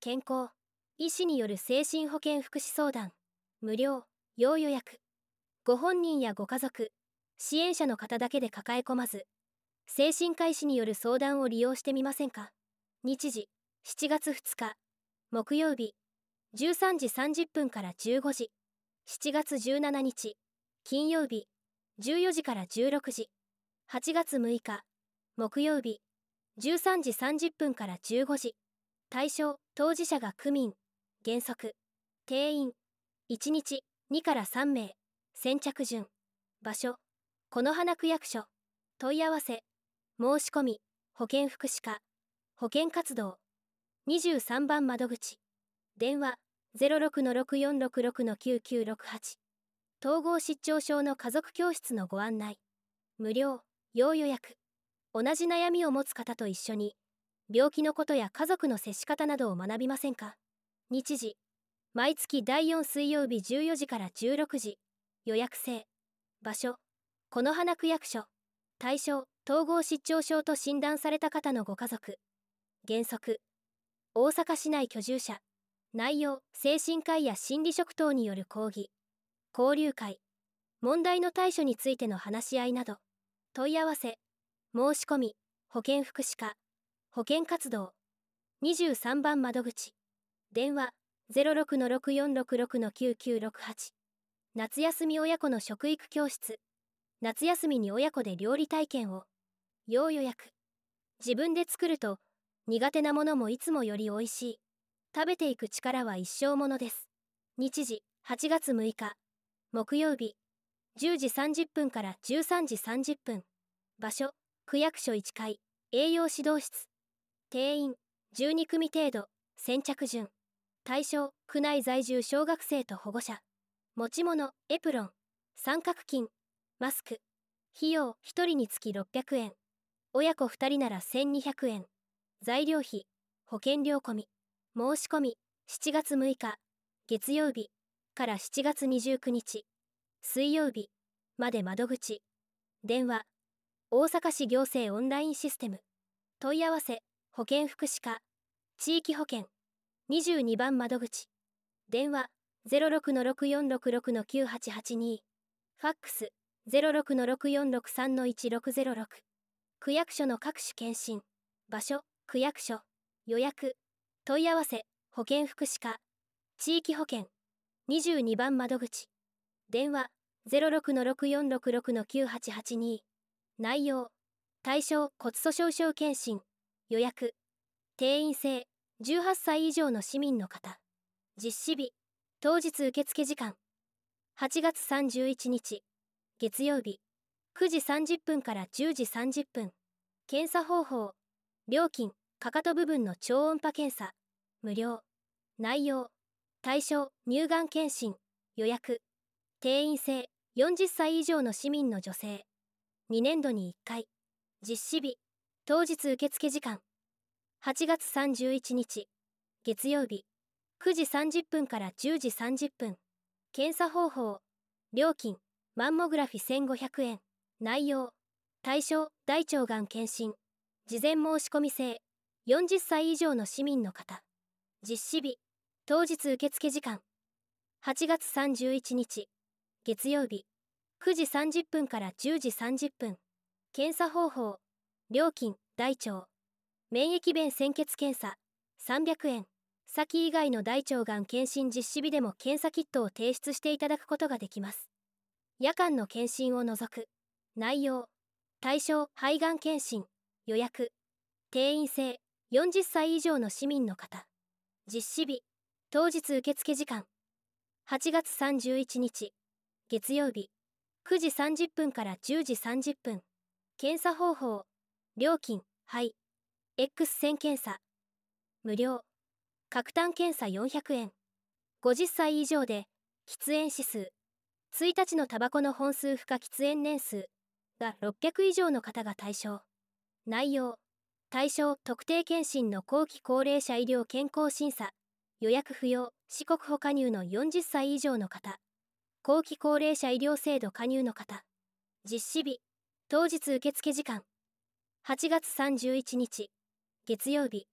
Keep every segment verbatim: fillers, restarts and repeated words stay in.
健康、医師による精神保健福祉相談、無料、要予約。ご本人やご家族、支援者の方だけで抱え込まず、精神科医師による相談を利用してみませんか？日時、しちがつふつか、木曜日、じゅうさんじさんじゅっぷんからじゅうごじ。しちがつじゅうしちにち、金曜日、じゅうよじからじゅうろくじ。はちがつむいか、木曜日、じゅうさんじさんじゅっぷんからじゅうごじ。対象、当事者が区民。原則、定員、いちにちにからさんめい。先着順。場所、此花区役所。問い合わせ、申し込み、保健福祉課、保健活動。にじゅうさんばん窓口。電話、ゼロろくのろくよんろくろくのきゅうきゅうろくはち。統合失調症の家族教室のご案内。無料、要予約。同じ悩みを持つ方と一緒に、病気のことや家族の接し方などを学びませんか？日時、毎月だいよん水曜日じゅうよじからじゅうろくじ。予約制。場所、此花区役所。対象、統合失調症と診断された方のご家族。原則、大阪市内居住者。内容、精神科医や心理職等による講義、交流会、問題の対処についての話し合いなど。問い合わせ、申し込み、保健福祉課、保健活動。にじゅうさんばん窓口。電話、ゼロろくのろくよんろくろくのきゅうきゅうろくはち。夏休み親子の食育教室。夏休みに親子で料理体験を。要予約。自分で作ると、苦手なものもいつもよりおいしい。食べていく力は一生ものです。日時、はちがつむいか、木曜日、じゅうじさんじゅっぷんからじゅうさんじさんじゅっぷん。場所、区役所いっかい、栄養指導室。定員、じゅうにくみ程度、先着順。対象、区内在住小学生と保護者。持ち物、エプロン、三角巾、マスク。費用、ひとりにつきろっぴゃくえん。親子ふたりならせんにひゃくえん。材料費、保険料込み。申し込み、しちがつむいか、月曜日からしちがつにじゅうくにち、水曜日まで窓口。電話、大阪市行政オンラインシステム。問い合わせ、保健福祉課、地域保険。にじゅうにばん窓口。電話、ゼロろくのろくよんろくろくのきゅうはちはちに。ファックス、ゼロろくのろくよんろくさんのいちろくゼロろく。区役所の各種検診。場所、区役所。予約。問い合わせ、保健福祉課、地域保険。にじゅうにばん窓口。電話、ゼロろくのろくよんろくろくのきゅうはちはちに。内容、対象骨粗鬆症検診。予約。定員制、じゅうはっさい以上の市民の方。実施日、当日受付時間。はちがつさんじゅういちにち、月曜日、くじさんじゅっぷんからじゅうじさんじゅっぷん。検査方法、料金、かかと部分の超音波検査。無料。内容、対象、乳がん検診。予約。定員制、よんじゅっさい以上の市民の女性。にねんどにいっかい。実施日、当日受付時間。はちがつさんじゅういちにち、月曜日、くじさんじゅっぷんからじゅうじさんじゅっぷん。検査方法、料金、マンモグラフィせんごひゃくえん。内容、対象、大腸がん検診。事前申し込み制、よんじゅっさい以上の市民の方。実施日、当日受付時間。はちがつさんじゅういちにち、月曜日、くじさんじゅっぷんからじゅうじさんじゅっぷん。検査方法、料金、大腸、免疫弁潜血検査、さんびゃくえん。先以外の大腸がん検診実施日でも検査キットを提出していただくことができます。夜間の検診を除く。内容、対象、肺がん検診。予約。定員制、よんじゅっさい以上の市民の方。実施日、当日受付時間。はちがつさんじゅういちにち、月曜日、くじさんじゅっぷんからじゅうじさんじゅっぷん。検査方法、料金、肺、X 線検査。無料。核炭検査よんひゃくえん。ごじゅっさい以上で、喫煙指数。いちにちのタバコの本数負荷喫煙年数がろっぴゃく以上の方が対象。内容、対象特定健診の後期高齢者医療健康審査。予約不要、四国保加入のよんじゅっさい以上の方。後期高齢者医療制度加入の方。実施日、当日受付時間。はちがつさんじゅういちにち、月曜日、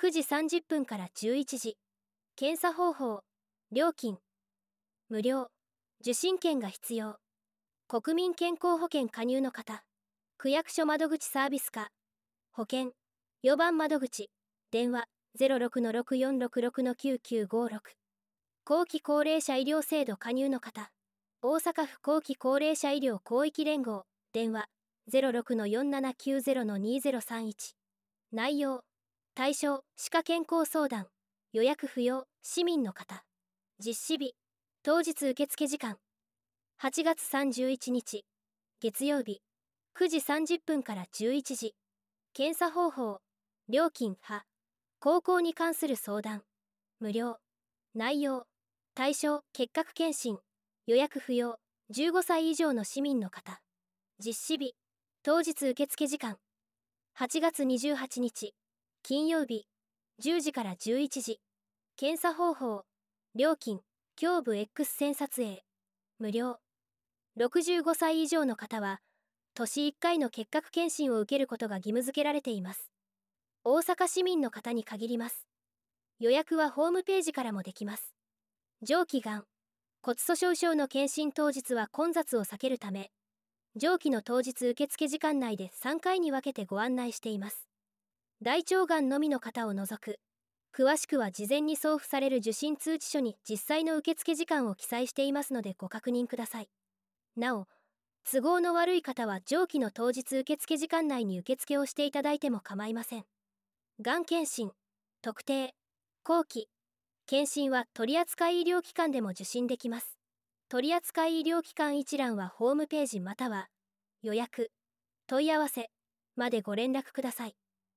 くじさんじゅっぷんからじゅういちじ。検査方法。料金無料。受診券が必要。国民健康保険加入の方。区役所窓口サービス課。保険よばん窓口。電話 ゼロろくのろくよんろくろくのきゅうきゅうごろく。後期高齢者医療制度加入の方。大阪府後期高齢者医療広域連合。電話 ゼロろくのよんななきゅうゼロのにゼロさんいち。内容対象歯科健康相談。予約不要市民の方。実施日当日受付時間はちがつさんじゅういちにち月曜日くじさんじゅっぷんからじゅういちじ。検査方法。料金派高校に関する相談無料。内容対象結核検診。予約不要じゅうごさい以上の市民の方。実施日当日受付時間はちがつにじゅうはちにち金曜日じゅうじからじゅういちじ。検査方法。料金胸部 X 線撮影無料。ろくじゅうごさい以上の方は年いっかいの結核検診を受けることが義務付けられています。大阪市民の方に限ります。予約はホームページからもできます。上気がん骨粗しょう症の検診当日は混雑を避けるため、上記の当日受付時間内でさんかいに分けてご案内しています。大腸がんのみの方を除く。詳しくは事前に送付される受診通知書に実際の受付時間を記載していますのでご確認ください。なお、都合の悪い方は上記の当日受付時間内に受付をしていただいても構いません。がん検診、特定、後期、検診は取扱医療機関でも受診できます。取扱医療機関一覧はホームページまたは予約、問い合わせまでご連絡ください。